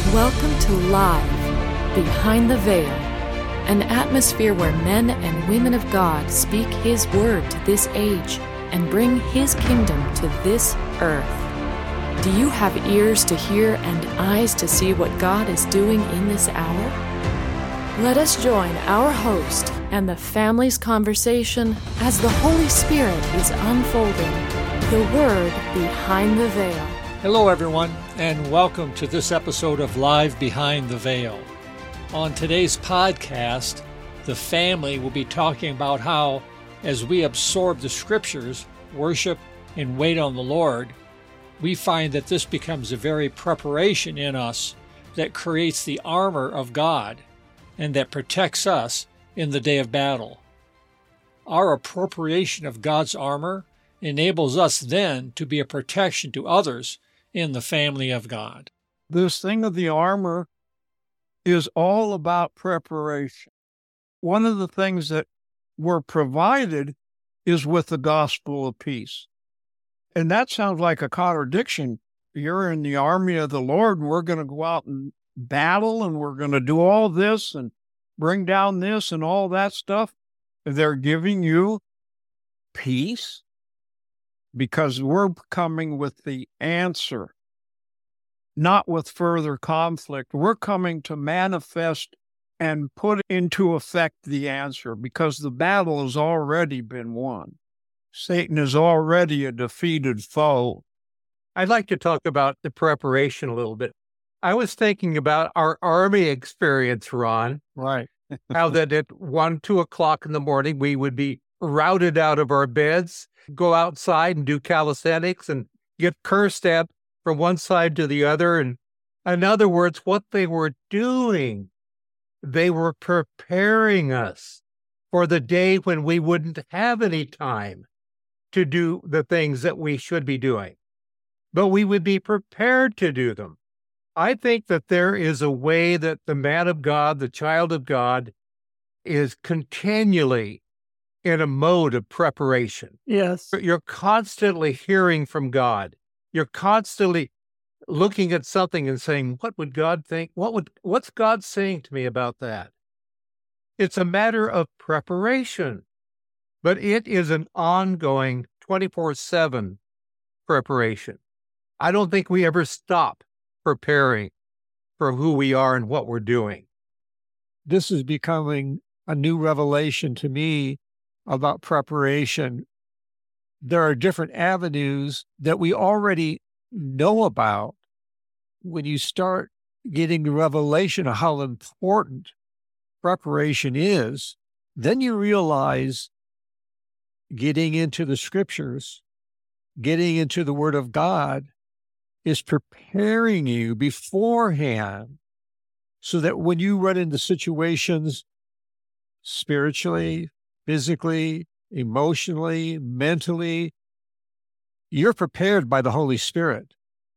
Welcome to Live, Behind the Veil, an atmosphere where men and women of God speak His word to this age and bring His kingdom to this earth. Do you have ears to hear and eyes to see what God is doing in this hour? Let us join our host and the family's conversation as the Holy Spirit is unfolding the Word behind the veil. Hello, everyone, and welcome to this episode of Live Behind the Veil. On today's podcast, the family will be talking about how, as we absorb the Scriptures, worship, and wait on the Lord, we find that this becomes a very preparation in us that creates the armor of God and that protects us in the day of battle. Our appropriation of God's armor enables us then to be a protection to others in the family of God. This thing of the armor is all about preparation. One of the things that we're provided is with the gospel of peace. And that sounds like a contradiction. You're in the army of the Lord, and we're going to go out and battle, and we're going to do all this and bring down this and all that stuff. They're giving you peace because we're coming with the answer, not with further conflict. We're coming to manifest and put into effect the answer because the battle has already been won. Satan is already a defeated foe. I'd like to talk about the preparation a little bit. I was thinking about our Army experience, Ron. Right. How that at 1, 2 o'clock in the morning, we would be routed out of our beds, go outside and do calisthenics and get cursed at from one side to the other. And in other words, what they were doing, they were preparing us for the day when we wouldn't have any time to do the things that we should be doing, but we would be prepared to do them. I think that there is a way that the man of God, the child of God, is continually in a mode of preparation. Yes. You're constantly hearing from God. You're constantly looking at something and saying, what would God think? What's God saying to me about that? It's a matter of preparation, but it is an ongoing 24/7 preparation. I don't think we ever stop preparing for who we are and what we're doing. This is becoming a new revelation to me about preparation. There are different avenues that we already know about. When you start getting the revelation of how important preparation is, then you realize getting into the Scriptures, getting into the Word of God is preparing you beforehand so that when you run into situations spiritually, physically, emotionally, mentally, you're prepared by the Holy Spirit.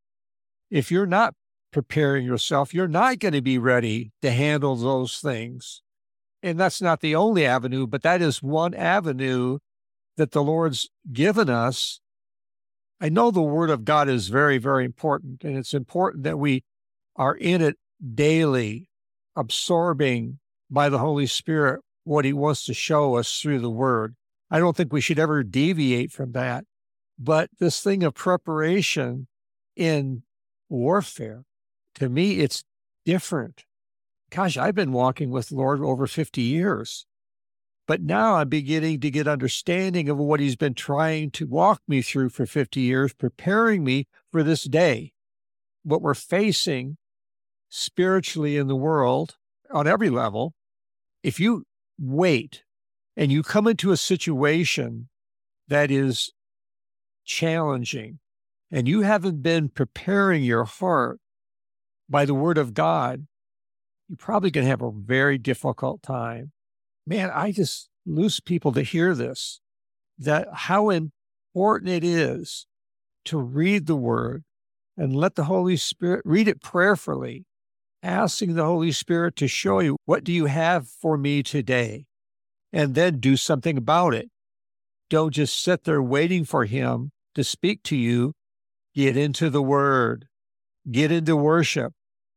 If you're not preparing yourself, you're not going to be ready to handle those things. And that's not the only avenue, but that is one avenue that the Lord's given us. I know the Word of God is very, very important, and it's important that we are in it daily, absorbing by the Holy Spirit what He wants to show us through the Word. I don't think we should ever deviate from that. But this thing of preparation in warfare, to me, it's different. Gosh, I've been walking with the Lord over 50 years. But now I'm beginning to get understanding of what He's been trying to walk me through for 50 years, preparing me for this day. What we're facing spiritually in the world on every level, if you wait and you come into a situation that is challenging and you haven't been preparing your heart by the Word of God, you're probably going to have a very difficult time. Man, I just lose people to hear this, that how important it is to read the Word and let the Holy Spirit read it prayerfully, asking the Holy Spirit to show you, what do you have for me today? And then do something about it. Don't just sit there waiting for Him to speak to you. Get into the Word. Get into worship.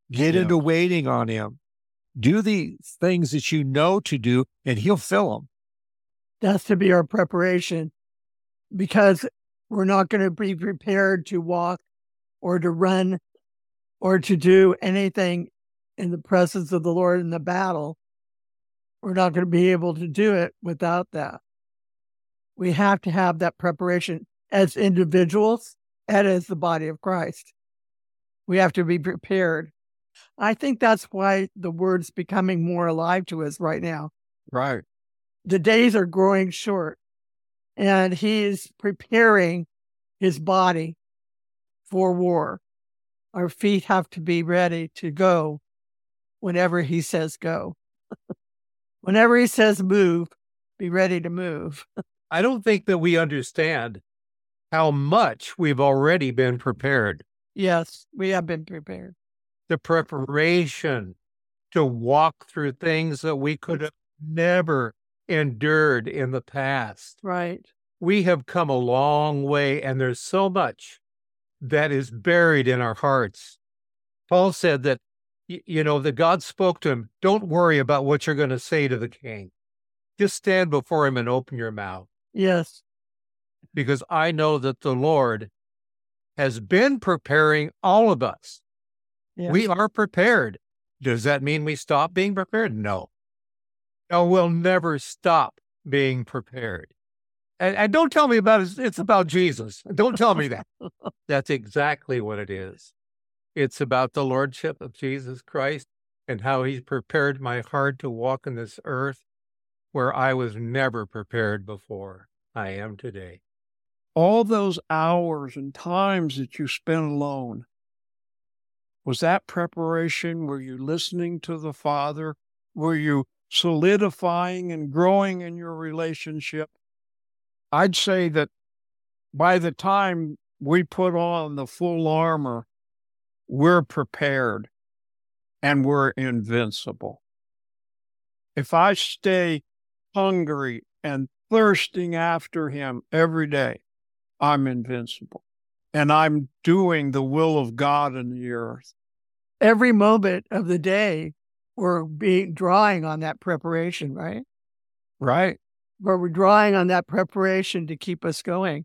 Get into waiting on him. Do the things that you know to do, and he'll fill them. That's to be our preparation, because we're not going to be prepared to walk or to run or to do anything in the presence of the Lord in the battle. We're not going to be able to do it without that. We have to have that preparation as individuals and as the body of Christ. We have to be prepared. I think that's why the word's becoming more alive to us right now. Right. The days are growing short, and he's preparing his body for war. Our feet have to be ready to go whenever he says go. Whenever he says move, be ready to move. I don't think that we understand how much we've already been prepared. Yes, we have been prepared. The preparation to walk through things that we could have never endured in the past. Right. We have come a long way, and there's so much that is buried in our hearts. Paul said that, that God spoke to him, don't worry about what you're going to say to the king. Just stand before him and open your mouth. Yes. Because I know that the Lord has been preparing all of us. Yes. We are prepared. Does that mean we stop being prepared? No. No, we'll never stop being prepared. And don't tell me it's about Jesus. Don't tell me that. That's exactly what it is. It's about the Lordship of Jesus Christ and how he's prepared my heart to walk in this earth where I was never prepared before. I am today. All those hours and times that you spent alone, was that preparation? Were you listening to the Father? Were you solidifying and growing in your relationship? I'd say that by the time we put on the full armor, we're prepared and we're invincible. If I stay hungry and thirsting after him every day, I'm invincible. And I'm doing the will of God in the earth. Every moment of the day, we're drawing on that preparation, right? Right. Where we're drawing on that preparation to keep us going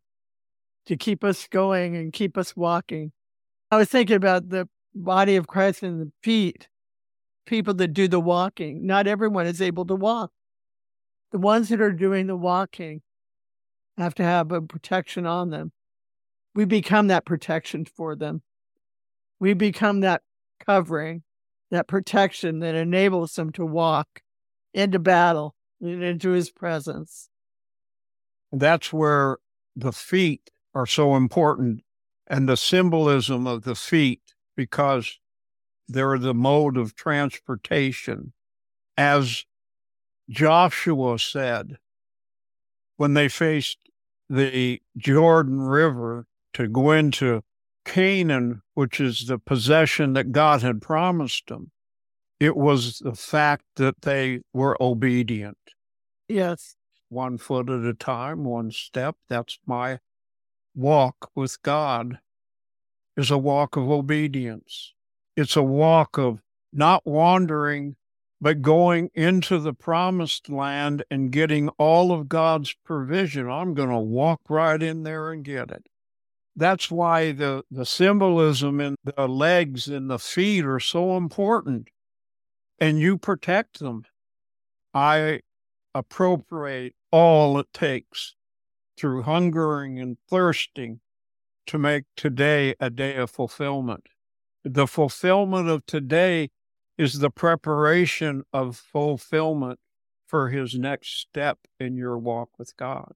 and keep us walking. I was thinking about the body of Christ and the feet, people that do the walking. Not everyone is able to walk. The ones that are doing the walking have to have a protection on them. We become that protection for them. We become that covering, that protection that enables them to walk into battle and into his presence. That's where the feet are so important, and the symbolism of the feet, because they're the mode of transportation. As Joshua said, when they faced the Jordan River to go into Canaan, which is the possession that God had promised them, it was the fact that they were obedient. Yes. 1 foot at a time, 1 step. That's my walk with God, is a walk of obedience. It's a walk of not wandering, but going into the promised land and getting all of God's provision. I'm going to walk right in there and get it. That's why the symbolism in the legs and the feet are so important. And you protect them. I appropriate all it takes through hungering and thirsting to make today a day of fulfillment. The fulfillment of today is the preparation of fulfillment for his next step in your walk with God.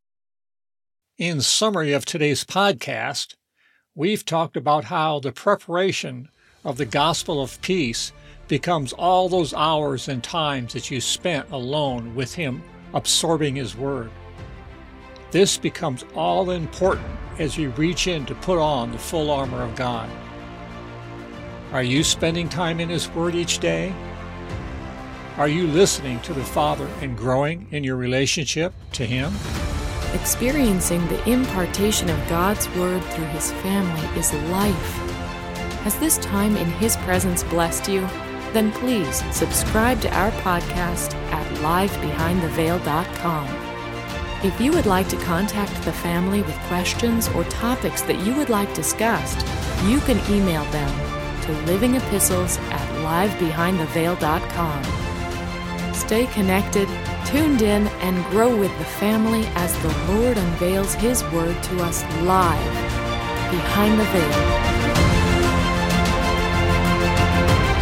In summary of today's podcast, we've talked about how the preparation of the gospel of peace becomes all those hours and times that you spent alone with him, absorbing his word. This becomes all important as you reach in to put on the full armor of God. Are you spending time in his word each day? Are you listening to the Father and growing in your relationship to him? Experiencing the impartation of God's word through his family is life. Has this time in His presence blessed you? Then please subscribe to our podcast at livebehindtheveil.com. If you would like to contact the family with questions or topics that you would like discussed, you can email them to livingepistles@livebehindtheveil.com. Stay connected, tuned in, and grow with the family as the Lord unveils His Word to us live behind the veil.